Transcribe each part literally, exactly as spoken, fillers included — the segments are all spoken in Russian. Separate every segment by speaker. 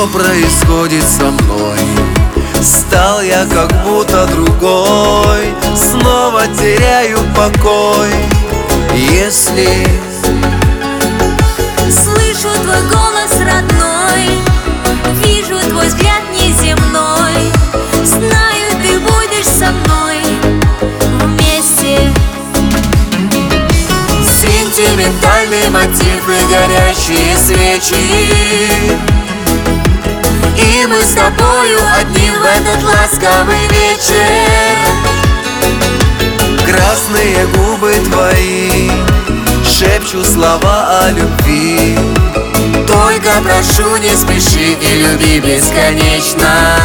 Speaker 1: Что происходит со мной? Стал я как будто другой, снова теряю покой. Если
Speaker 2: слышу твой голос родной, вижу твой взгляд неземной, знаю, ты будешь со мной вместе.
Speaker 1: Сентиментальный мотив и горящие свечи, и мы с тобою одни в этот ласковый вечер. Красные губы твои шепчут слова о любви. Только прошу, не спеши и люби бесконечно.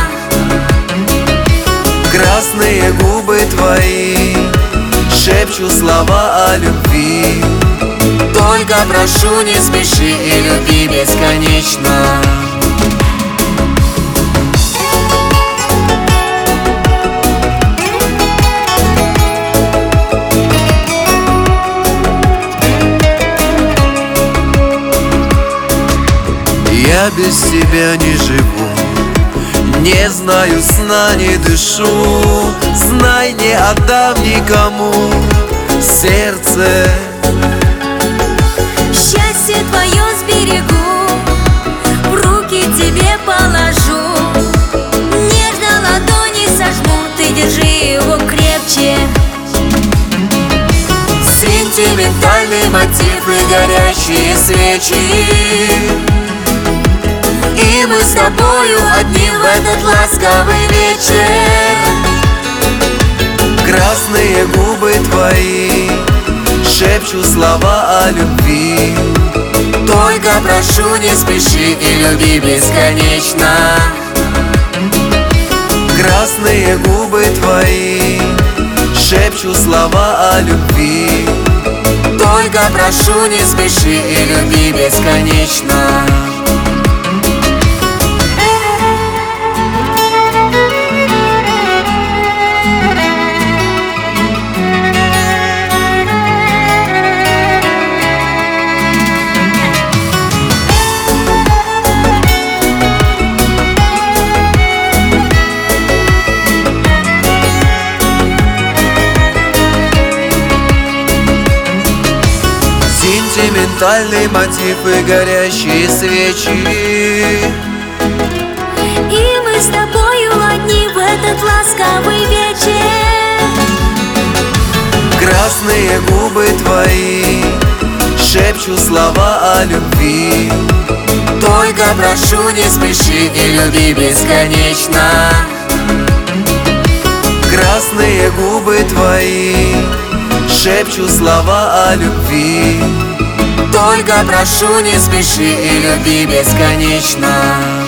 Speaker 1: Красные губы твои шепчут слова о любви. Только прошу, не спеши и люби бесконечно. Я без тебя не живу, не знаю сна, не дышу. Знай, не отдам никому сердце.
Speaker 2: Счастье твое сберегу, в руки тебе положу, нежно ладони сожму, ты держи его крепче.
Speaker 1: Сентиментальный мотив и горящие свечи, и мы с тобою одни в этот ласковый вечер. Красные губы твои шепчут слова о любви. Только прошу, не спеши и люби бесконечно. Красные губы твои шепчут слова о любви. Только прошу, не спеши и люби бесконечно. Сентиментальный мотив и горящие свечи,
Speaker 2: и мы с тобою одни в этот ласковый вечер.
Speaker 1: Красные губы твои шепчут слова о любви. Только прошу, не спеши и люби бесконечно. Красные губы твои шепчут слова о любви. Только прошу, не спеши и люби бесконечно.